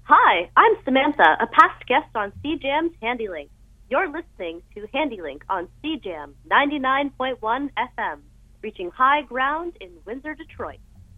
Hi, I'm Samantha, a past guest on CJAM's HandyLink. You're listening to HandyLink on CJAM 99.1 FM, reaching high ground in Windsor, Detroit.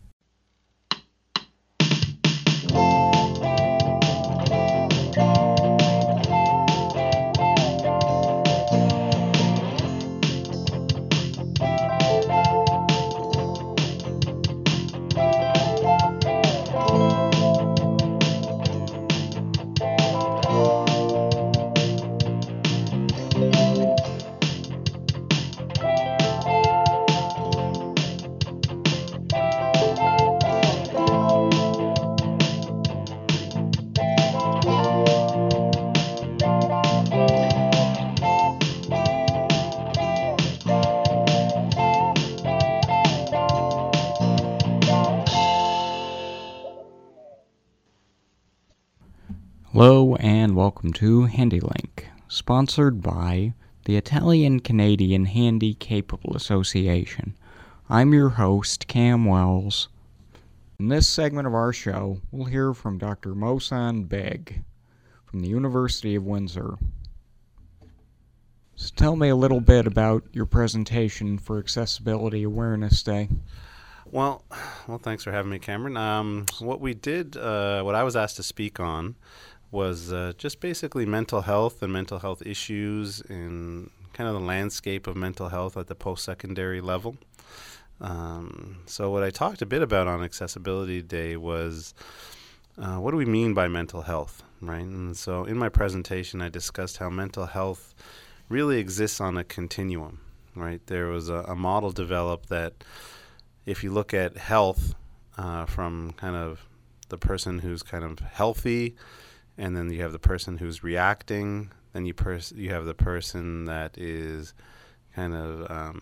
Hello and welcome to HandyLink, sponsored by the Italian-Canadian Handy Capable Association. I'm your host, Cam Wells. In this segment of our show, we'll hear from Dr. Mohsen Beg from the University of Windsor. So tell me a little bit about your presentation for Accessibility Awareness Day. Well, thanks for having me, Cameron. What we did, what I was asked to speak on was just basically mental health and mental health issues in kind of the landscape of mental health at the post-secondary level. So what I talked a bit about on Accessibility Day was what do we mean by mental health, right? And so in my presentation, I discussed how mental health really exists on a continuum, right? There was a model developed that if you look at health from kind of the person who's kind of healthy, and then you have the person who's reacting, then you have the person that is kind of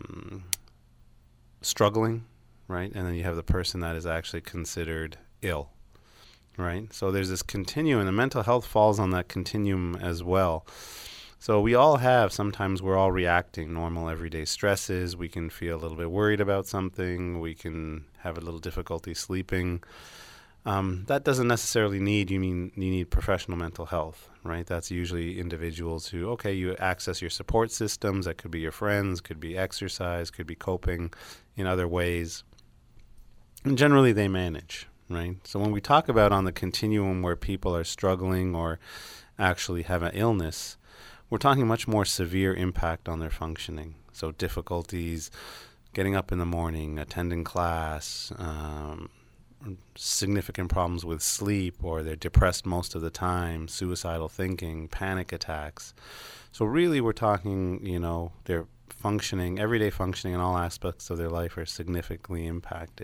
struggling, right? And then you have the person that is actually considered ill, right? So there's this continuum, and mental health falls on that continuum as well. So we all have, sometimes we're all reacting normal everyday stresses. We can feel a little bit worried about something. We can have a little difficulty sleeping. That doesn't necessarily you need professional mental health, right? That's usually individuals who, you access your support systems. That could be your friends, could be exercise, could be coping in other ways. And generally they manage, right? So when we talk about on the continuum where people are struggling or actually have an illness, we're talking much more severe impact on their functioning. So difficulties getting up in the morning, attending class, significant problems with sleep, or they're depressed most of the time, suicidal thinking, panic attacks. So really we're talking, their functioning, everyday functioning in all aspects of their life are significantly impacted.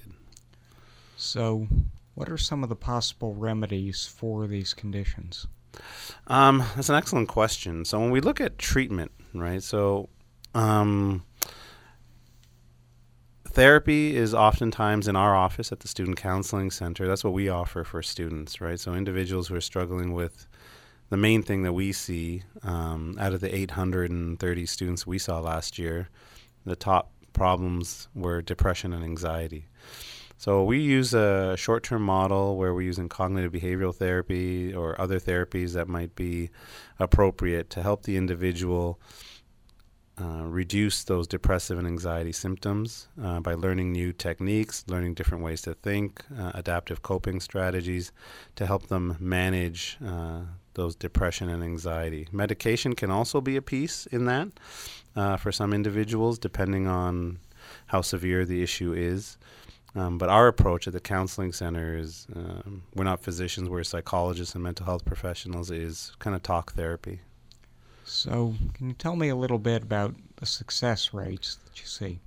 So what are some of the possible remedies for these conditions? That's an excellent question. So when we look at treatment, right, therapy is oftentimes in our office at the Student Counseling Center. That's what we offer for students, right? So individuals who are struggling with the main thing that we see out of the 830 students we saw last year, the top problems were depression and anxiety. So we use a short-term model where we're using cognitive behavioral therapy or other therapies that might be appropriate to help the individual reduce those depressive and anxiety symptoms by learning new techniques, learning different ways to think, adaptive coping strategies to help them manage those depression and anxiety. Medication can also be a piece in that for some individuals, depending on how severe the issue is. But our approach at the counseling center is we're not physicians, we're psychologists and mental health professionals, is kind of talk therapy. So can you tell me a little bit about the success rates that you see?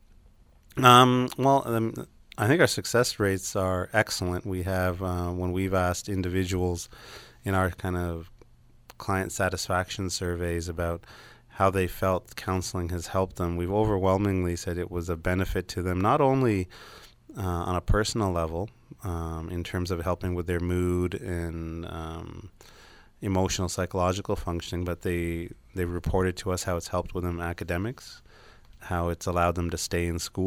I think our success rates are excellent. We have, when we've asked individuals in our kind of client satisfaction surveys about how they felt counseling has helped them, we've overwhelmingly said it was a benefit to them, not only on a personal level, in terms of helping with their mood and emotional, psychological functioning, but they reported to us how it's helped with them academics, how it's allowed them to stay in school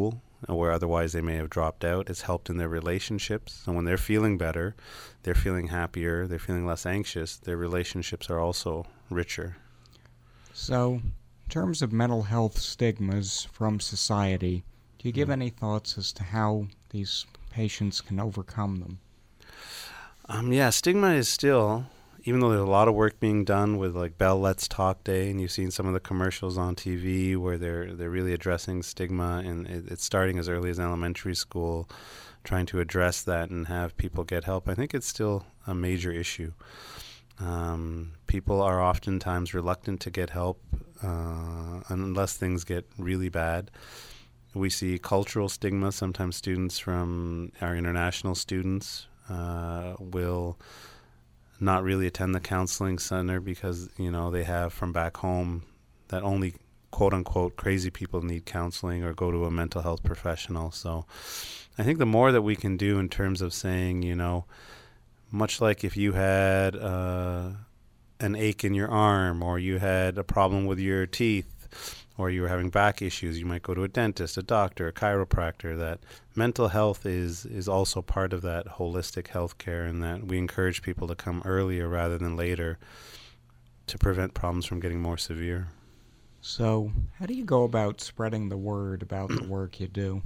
where otherwise they may have dropped out. It's helped in their relationships. So when they're feeling better, they're feeling happier, they're feeling less anxious, their relationships are also richer. So, in terms of mental health stigmas from society, do you give any thoughts as to how these patients can overcome them? Stigma is still, even though there's a lot of work being done with like Bell Let's Talk Day, and you've seen some of the commercials on TV where they're really addressing stigma, and it's starting as early as elementary school, trying to address that and have people get help. I think it's still a major issue. People are oftentimes reluctant to get help unless things get really bad. We see cultural stigma. Sometimes students from our international students will not really attend the counseling center because, they have from back home that only quote-unquote crazy people need counseling or go to a mental health professional. So I think the more that we can do in terms of saying, much like if you had an ache in your arm, or you had a problem with your teeth, or you were having back issues, you might go to a dentist, a doctor, a chiropractor. That mental health is also part of that holistic health care, and that we encourage people to come earlier rather than later to prevent problems from getting more severe. So, how do you go about spreading the word about the work you do?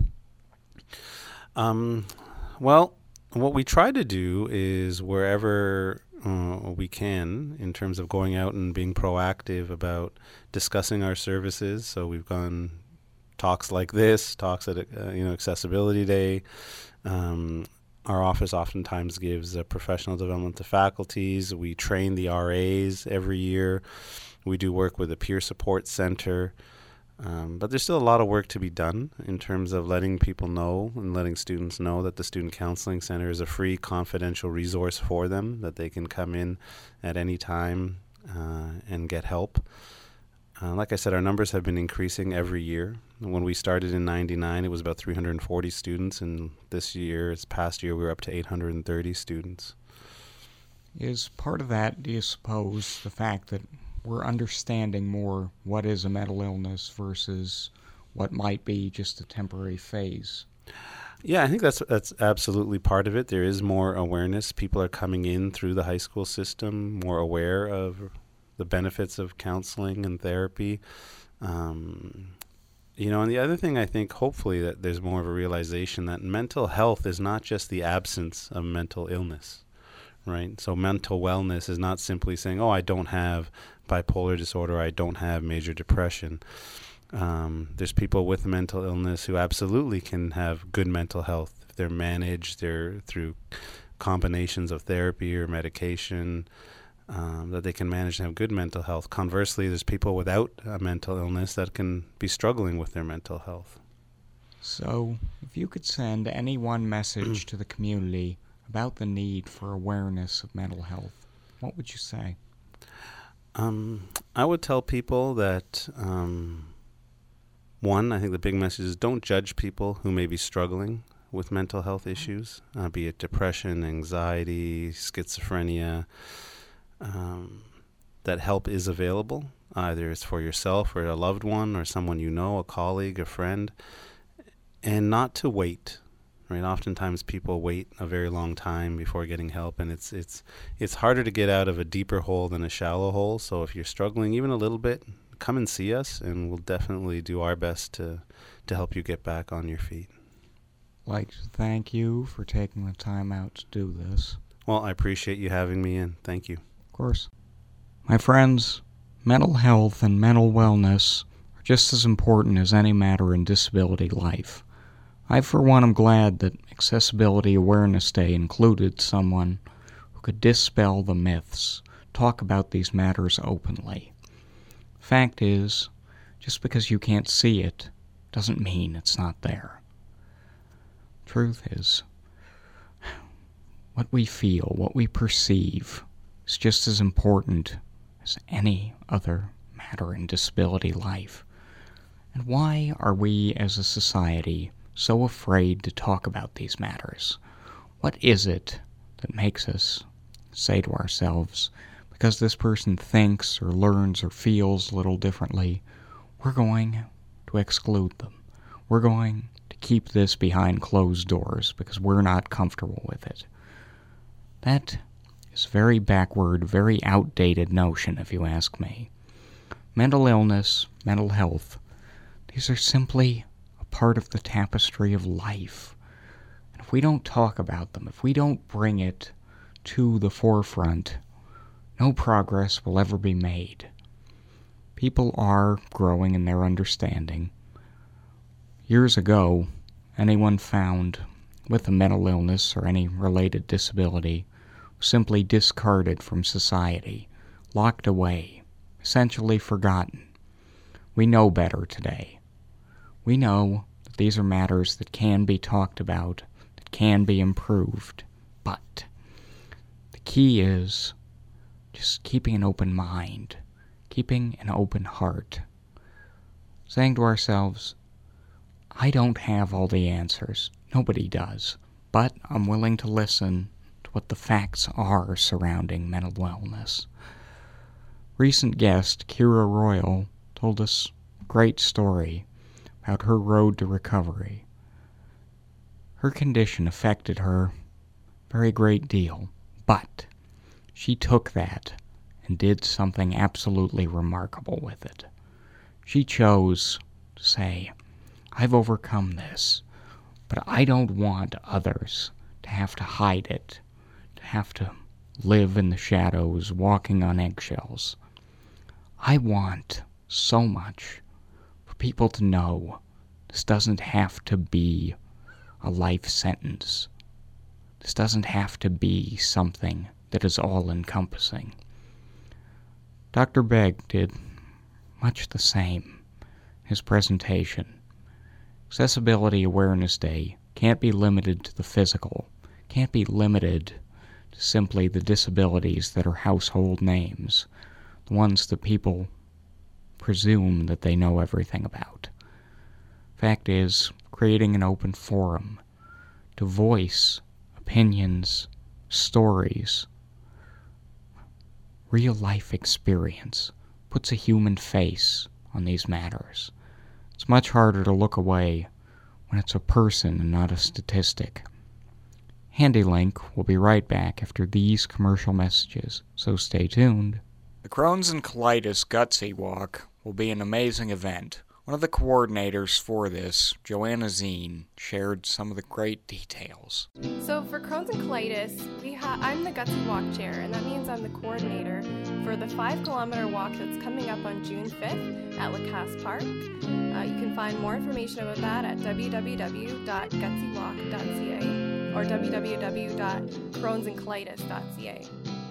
Well, what we try to do is wherever we can, in terms of going out and being proactive about discussing our services. So we've gone talks like this, talks at Accessibility Day. Our office oftentimes gives professional development to faculties. We train the RAs every year. We do work with a peer support center. But there's still a lot of work to be done in terms of letting people know and letting students know that the Student Counseling Center is a free, confidential resource for them, that they can come in at any time and get help. Like I said, our numbers have been increasing every year. When we started in 99, it was about 340 students, and this past year, we were up to 830 students. Is part of that, do you suppose, the fact that we're understanding more what is a mental illness versus what might be just a temporary phase? Yeah, I think that's absolutely part of it. There is more awareness. People are coming in through the high school system more aware of the benefits of counseling and therapy. And the other thing, I think, hopefully, that there's more of a realization that mental health is not just the absence of mental illness, right? So mental wellness is not simply saying, I don't have bipolar disorder, I don't have major depression. There's people with mental illness who absolutely can have good mental health if they're managed through combinations of therapy or medication, that they can manage to have good mental health. Conversely, there's people without a mental illness that can be struggling with their mental health. So, if you could send any one message to the community about the need for awareness of mental health, what would you say? I would tell people that, one, I think the big message is don't judge people who may be struggling with mental health issues, be it depression, anxiety, schizophrenia. That help is available. Either it's for yourself or a loved one or someone you know, a colleague, a friend, and not to wait. Right? Oftentimes people wait a very long time before getting help, and it's harder to get out of a deeper hole than a shallow hole. So if you're struggling even a little bit, come and see us, and we'll definitely do our best to help you get back on your feet. I'd like to thank you for taking the time out to do this. Well, I appreciate you having me in. Thank you. Of course. My friends, mental health and mental wellness are just as important as any matter in disability life. I, for one, am glad that Accessibility Awareness Day included someone who could dispel the myths, talk about these matters openly. Fact is, just because you can't see it doesn't mean it's not there. Truth is, what we feel, what we perceive, is just as important as any other matter in disability life. And why are we as a society so afraid to talk about these matters? What is it that makes us say to ourselves, because this person thinks or learns or feels a little differently, we're going to exclude them. We're going to keep this behind closed doors because we're not comfortable with it. That is a very backward, very outdated notion, if you ask me. Mental illness, mental health, these are simply a part of the tapestry of life. And if we don't talk about them, if we don't bring it to the forefront, no progress will ever be made. People are growing in their understanding. Years ago, anyone found with a mental illness or any related disability was simply discarded from society, locked away, essentially forgotten. We know better today. We know that these are matters that can be talked about, that can be improved, but the key is just keeping an open mind, keeping an open heart, saying to ourselves, I don't have all the answers. Nobody does. But I'm willing to listen to what the facts are surrounding mental wellness. Recent guest, Kira Royal, told us a great story about her road to recovery. Her condition affected her a very great deal, but she took that and did something absolutely remarkable with it. She chose to say, I've overcome this, but I don't want others to have to hide it, to have to live in the shadows, walking on eggshells. I want so much for people to know this doesn't have to be a life sentence. This doesn't have to be something that is all-encompassing. Dr. Begg did much the same in his presentation. Accessibility Awareness Day can't be limited to the physical, can't be limited to simply the disabilities that are household names, the ones that people presume that they know everything about. Fact is, creating an open forum to voice opinions, stories, real-life experience puts a human face on these matters. It's much harder to look away when it's a person and not a statistic. HandyLink will be right back after these commercial messages, so stay tuned. The Crohn's and Colitis Gutsy Walk will be an amazing event. One of the coordinators for this, Joanna Zine, shared some of the great details. So for Crohn's and Colitis, I'm the Gutsy Walk Chair, and that means I'm the coordinator for the 5-kilometer walk that's coming up on June 5th at Lacasse Park. You can find more information about that at www.gutsywalk.ca or www.crohnsandcolitis.ca.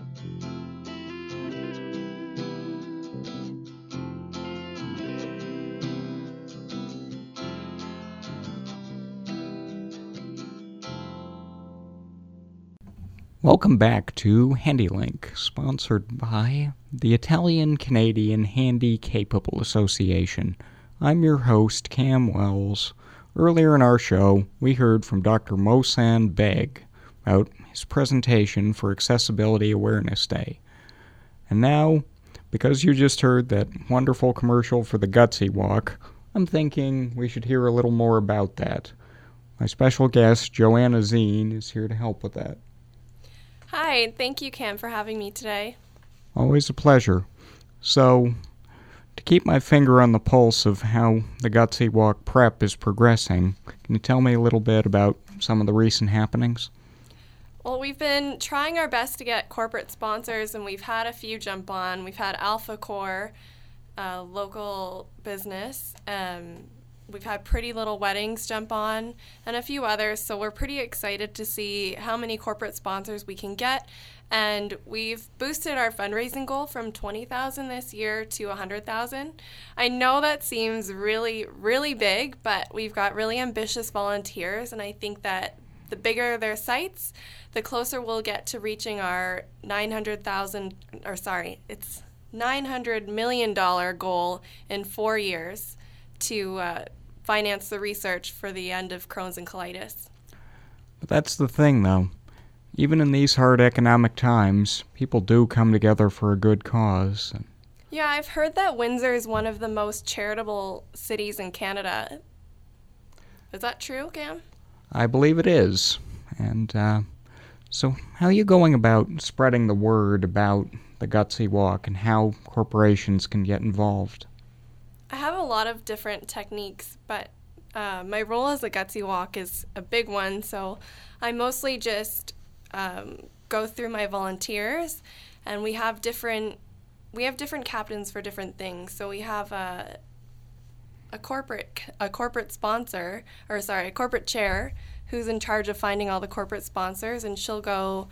Welcome back to HandyLink, sponsored by the Italian-Canadian Handy-Capable Association. I'm your host, Cam Wells. Earlier in our show, we heard from Dr. Mohsen Begg about his presentation for Accessibility Awareness Day. And now, because you just heard that wonderful commercial for the Gutsy Walk, I'm thinking we should hear a little more about that. My special guest, Joanna Zine, is here to help with that. Hi, thank you, Cam, for having me today. Always a pleasure. So, to keep my finger on the pulse of how the Gutsy Walk prep is progressing, can you tell me a little bit about some of the recent happenings? Well, we've been trying our best to get corporate sponsors, and we've had a few jump on. We've had Alpha Core, a local business. We've had Pretty Little Weddings jump on, and a few others, so we're pretty excited to see how many corporate sponsors we can get. And we've boosted our fundraising goal from $20,000 this year to $100,000. I know that seems really, really big, but we've got really ambitious volunteers, and I think that the bigger their sites, the closer we'll get to reaching our $900 million goal in 4 years to finance the research for the end of Crohn's and colitis. But that's the thing, though. Even in these hard economic times, people do come together for a good cause. Yeah, I've heard that Windsor is one of the most charitable cities in Canada. Is that true, Cam? I believe it is. And so how are you going about spreading the word about the Gutsy Walk and how corporations can get involved? I have a lot of different techniques, but my role as a Gutsy Walk is a big one, so I mostly just go through my volunteers, and we have different captains for different things. So we have a corporate sponsor, or sorry, a corporate chair who's in charge of finding all the corporate sponsors, and she'll go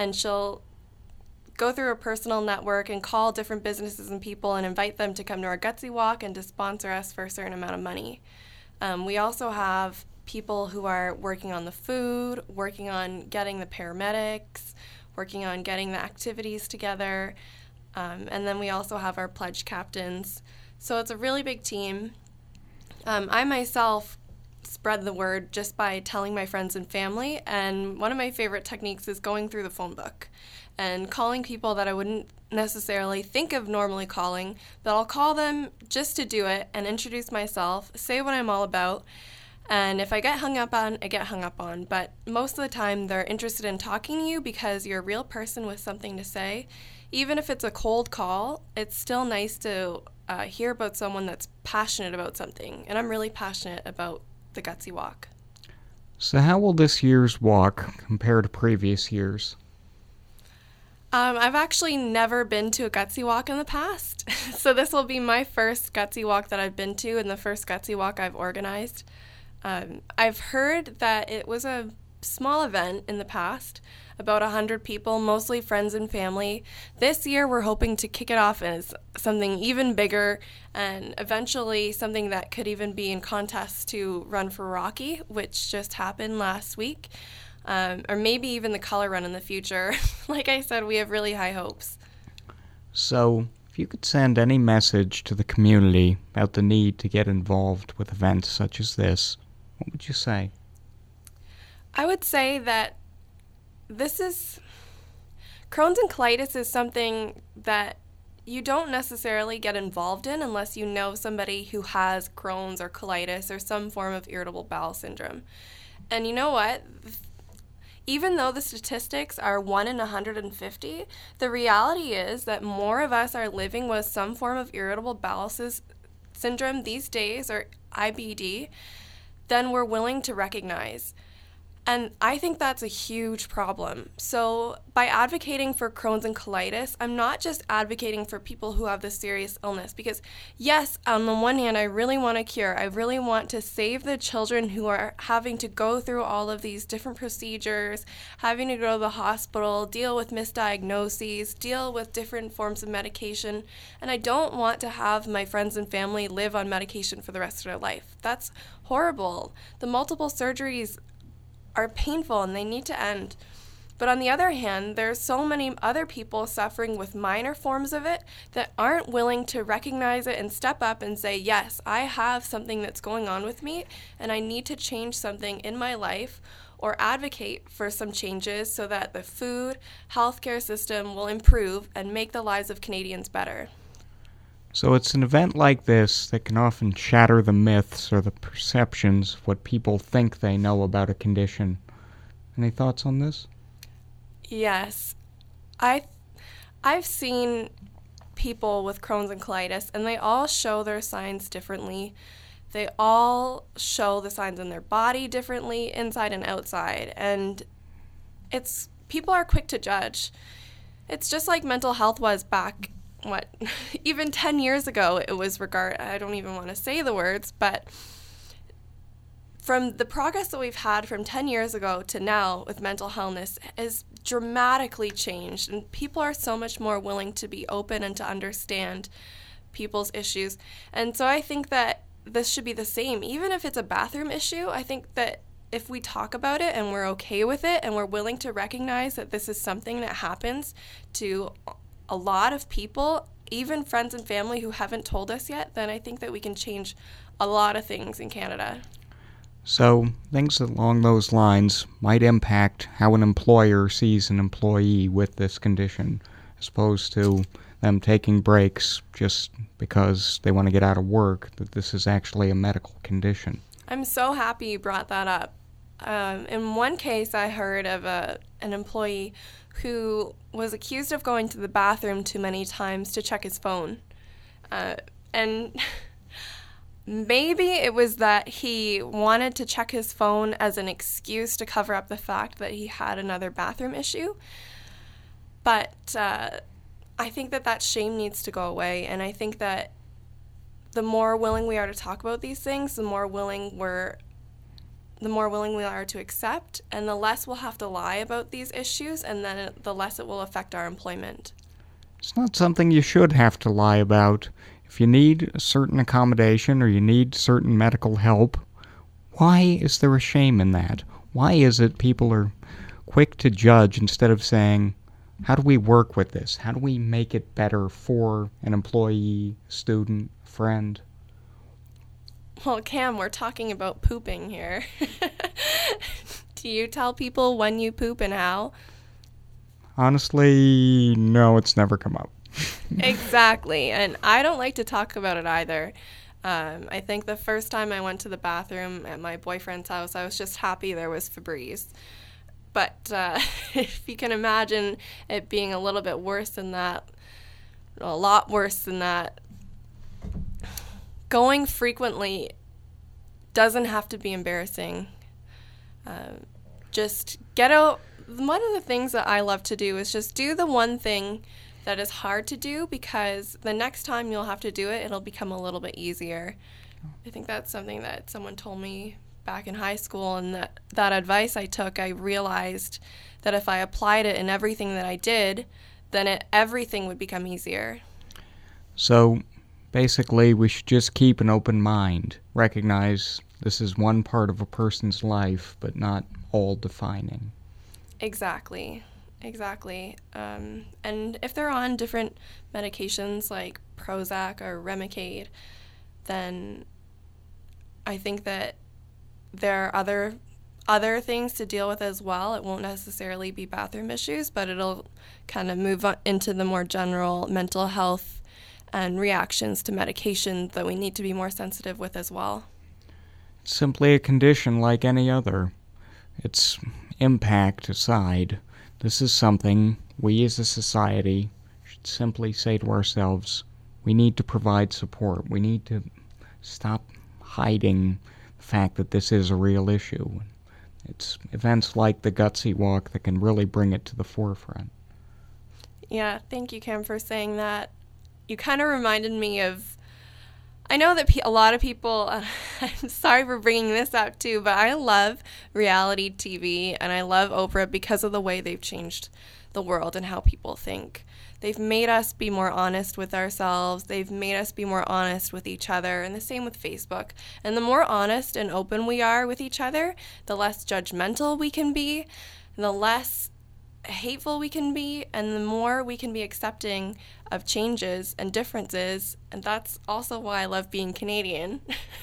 through a personal network and call different businesses and people and invite them to come to our Gutsy Walk and to sponsor us for a certain amount of money. We also have people who are working on the food, working on getting the paramedics, working on getting the activities together, and then we also have our pledge captains. So it's a really big team. I myself spread the word just by telling my friends and family, and one of my favorite techniques is going through the phone book and calling people that I wouldn't necessarily think of normally calling, but I'll call them just to do it and introduce myself, say what I'm all about, and if I get hung up on, I get hung up on. But most of the time they're interested in talking to you because you're a real person with something to say. Even if it's a cold call, it's still nice to hear about someone that's passionate about something, and I'm really passionate about the Gutsy Walk. So how will this year's walk compare to previous years? I've actually never been to a Gutsy Walk in the past, so this will be my first Gutsy Walk that I've been to and the first Gutsy Walk I've organized. I've heard that it was a small event in the past, about 100 people, mostly friends and family. This year we're hoping to kick it off as something even bigger and eventually something that could even be in contest to Run for Rocky, which just happened last week. Or maybe even the color run in the future. Like I said, we have really high hopes. So, if you could send any message to the community about the need to get involved with events such as this, what would you say? I would say that Crohn's and colitis is something that you don't necessarily get involved in unless you know somebody who has Crohn's or colitis or some form of irritable bowel syndrome. And you know what? Even though the statistics are 1 in 150, the reality is that more of us are living with some form of irritable bowel syndrome these days, or IBD, than we're willing to recognize. And I think that's a huge problem. So by advocating for Crohn's and colitis, I'm not just advocating for people who have this serious illness, because yes, on the one hand, I really want a cure. I really want to save the children who are having to go through all of these different procedures, having to go to the hospital, deal with misdiagnoses, deal with different forms of medication. And I don't want to have my friends and family live on medication for the rest of their life. That's horrible. The multiple surgeries are painful and they need to end. But on the other hand, there's so many other people suffering with minor forms of it that aren't willing to recognize it and step up and say, yes, I have something that's going on with me and I need to change something in my life, or advocate for some changes so that the food, healthcare system will improve and make the lives of Canadians better. So it's an event like this that can often shatter the myths or the perceptions of what people think they know about a condition. Any thoughts on this? Yes. I've seen people with Crohn's and colitis, and they all show their signs differently. They all show the signs in their body differently, inside and outside. And people are quick to judge. It's just like mental health was back even 10 years ago. It was I don't even want to say the words, but from the progress that we've had from 10 years ago to now with mental illness is dramatically changed, and people are so much more willing to be open and to understand people's issues. And so I think that this should be the same. Even if it's a bathroom issue, I think that if we talk about it and we're okay with it and we're willing to recognize that this is something that happens to a lot of people, even friends and family who haven't told us yet, then I think that we can change a lot of things in Canada. So things along those lines might impact how an employer sees an employee with this condition, as opposed to them taking breaks just because they want to get out of work, that this is actually a medical condition. I'm so happy you brought that up. In one case, I heard of an employee who was accused of going to the bathroom too many times to check his phone. And maybe it was that he wanted to check his phone as an excuse to cover up the fact that he had another bathroom issue. But I think that shame needs to go away, and I think that the more willing we are to talk about these things, the more willing we are to accept, and the less we'll have to lie about these issues, and then the less it will affect our employment. It's not something you should have to lie about. If you need a certain accommodation or you need certain medical help, why is there a shame in that? Why is it people are quick to judge instead of saying, how do we work with this? How do we make it better for an employee, student, friend? Well, Cam, we're talking about pooping here. Do you tell people when you poop and how? Honestly, no, it's never come up. Exactly, and I don't like to talk about it either. I think the first time I went to the bathroom at my boyfriend's house, I was just happy there was Febreze. But if you can imagine it being a little bit worse than that, a lot worse than that, going frequently doesn't have to be embarrassing. Just get out. One of the things that I love to do is just do the one thing that is hard to do, because the next time you'll have to do it, it'll become a little bit easier. I think that's something that someone told me back in high school, and that advice I took, I realized that if I applied it in everything that I did, then everything would become easier. So basically, we should just keep an open mind, recognize this is one part of a person's life, but not all defining. Exactly. And if they're on different medications like Prozac or Remicade, then I think that there are other things to deal with as well. It won't necessarily be bathroom issues, but it'll kind of move on into the more general mental health and reactions to medication that we need to be more sensitive with as well. It's simply a condition like any other. Its impact aside, this is something we as a society should simply say to ourselves, we need to provide support. We need to stop hiding the fact that this is a real issue. It's events like the Gutsy Walk that can really bring it to the forefront. Yeah, thank you, Cam, for saying that. You kind of reminded me of, I know that a lot of people, I'm sorry for bringing this up too, but I love reality TV and I love Oprah because of the way they've changed the world and how people think. They've made us be more honest with ourselves. They've made us be more honest with each other, and the same with Facebook. And the more honest and open we are with each other, the less judgmental we can be, and the less hateful we can be, and the more we can be accepting of changes and differences. And that's also why I love being Canadian.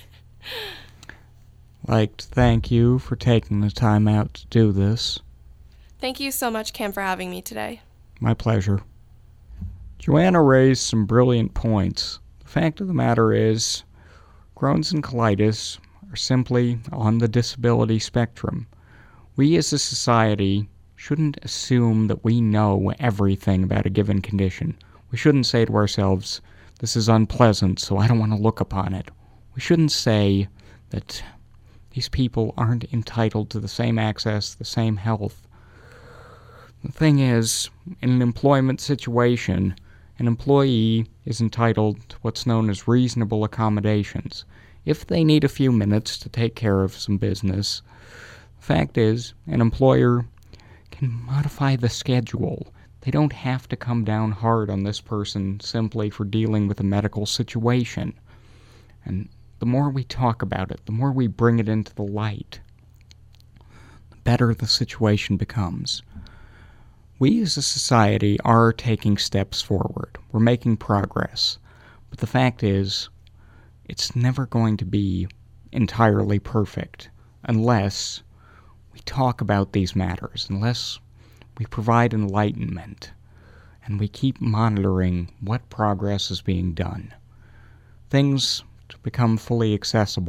Like to thank you for taking the time out to do this. Thank you so much, Cam, for having me today. My pleasure. Joanna raised some brilliant points. The fact of the matter is, Crohn's and colitis are simply on the disability spectrum. We as a society shouldn't assume that we know everything about a given condition. We shouldn't say to ourselves, this is unpleasant, so I don't want to look upon it. We shouldn't say that these people aren't entitled to the same access, the same health. The thing is, in an employment situation, an employee is entitled to what's known as reasonable accommodations. If they need a few minutes to take care of some business, the fact is, an employer can modify the schedule. They don't have to come down hard on this person simply for dealing with a medical situation. And the more we talk about it, the more we bring it into the light, the better the situation becomes. We as a society are taking steps forward. We're making progress. But the fact is, it's never going to be entirely perfect unless we talk about these matters, unless we provide enlightenment and we keep monitoring what progress is being done. Things to become fully accessible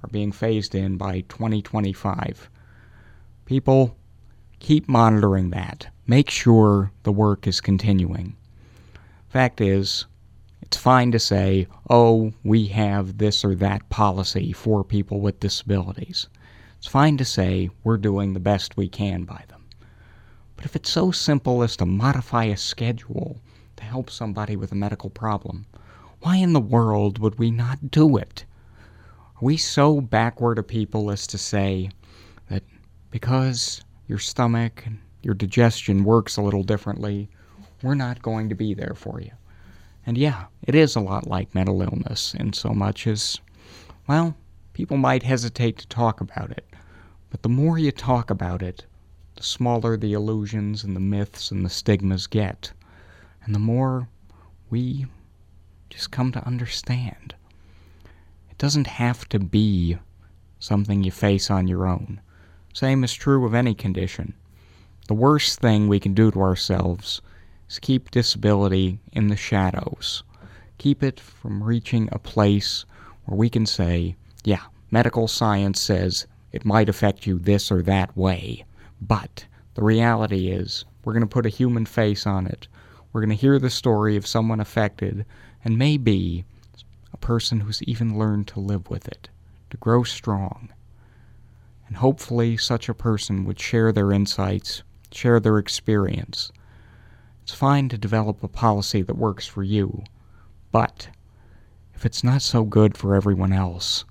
are being phased in by 2025. People, keep monitoring that. Make sure the work is continuing. Fact is, it's fine to say, oh, we have this or that policy for people with disabilities. It's fine to say we're doing the best we can by them. But if it's so simple as to modify a schedule to help somebody with a medical problem, why in the world would we not do it? Are we so backward a people as to say that because your stomach and your digestion works a little differently, we're not going to be there for you? And yeah, it is a lot like mental illness in so much as, well, people might hesitate to talk about it. But the more you talk about it, the smaller the illusions and the myths and the stigmas get. And the more we just come to understand. It doesn't have to be something you face on your own. Same is true of any condition. The worst thing we can do to ourselves is keep disability in the shadows. Keep it from reaching a place where we can say, yeah, medical science says it might affect you this or that way, but the reality is we're going to put a human face on it. We're going to hear the story of someone affected, and maybe a person who's even learned to live with it, to grow strong. And hopefully such a person would share their insights, share their experience. It's fine to develop a policy that works for you, but if it's not so good for everyone else,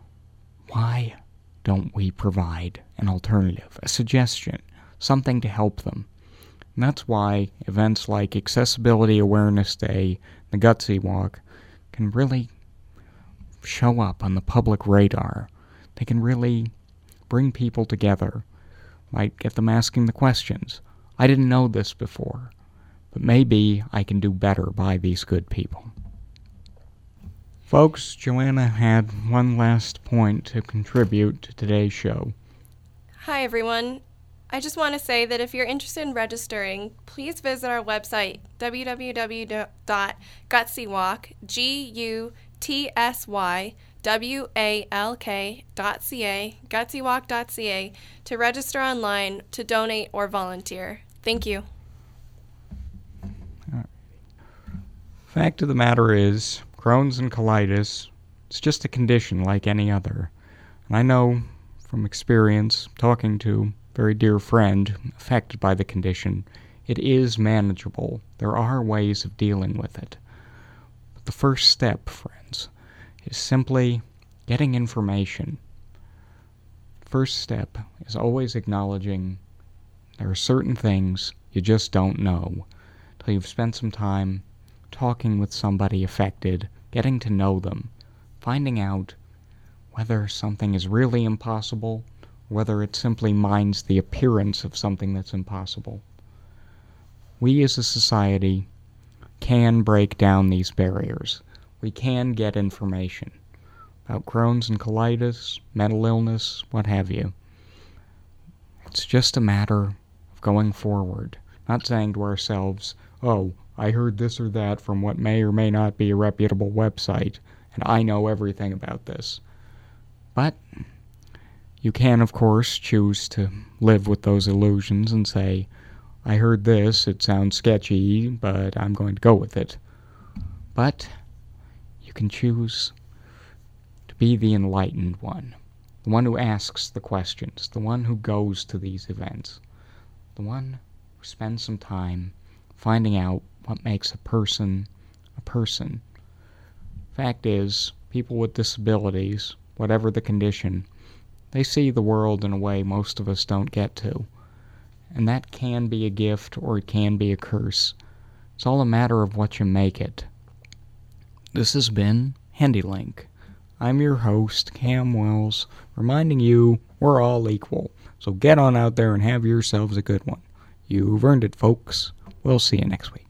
why don't we provide an alternative, a suggestion, something to help them? And that's why events like Accessibility Awareness Day, the Gutsy Walk, can really show up on the public radar. They can really bring people together, might get them asking the questions. I didn't know this before, but maybe I can do better by these good people. Folks, Joanna had one last point to contribute to today's show. Hi, everyone. I just want to say that if you're interested in registering, please visit our website, www.gutsywalk, GUTSYWALK.ca, gutsywalk.ca, to register online, to donate, or volunteer. Thank you. Fact of the matter is, Crohn's and colitis, it's just a condition like any other. And I know from experience, talking to a very dear friend affected by the condition, it is manageable. There are ways of dealing with it. But the first step, friends, is simply getting information. First step is always acknowledging there are certain things you just don't know till you've spent some time talking with somebody affected, getting to know them, finding out whether something is really impossible, or whether it simply minds the appearance of something that's impossible. We as a society can break down these barriers. We can get information about Crohn's and colitis, mental illness, what have you. It's just a matter of going forward, not saying to ourselves, oh, I heard this or that from what may or may not be a reputable website, and I know everything about this. But you can, of course, choose to live with those illusions and say, I heard this, it sounds sketchy, but I'm going to go with it. But you can choose to be the enlightened one, the one who asks the questions, the one who goes to these events, the one who spends some time finding out what makes a person a person. Fact is, people with disabilities, whatever the condition, they see the world in a way most of us don't get to. And that can be a gift or it can be a curse. It's all a matter of what you make it. This has been HandyLink. I'm your host, Cam Wells, reminding you we're all equal. So get on out there and have yourselves a good one. You've earned it, folks. We'll see you next week.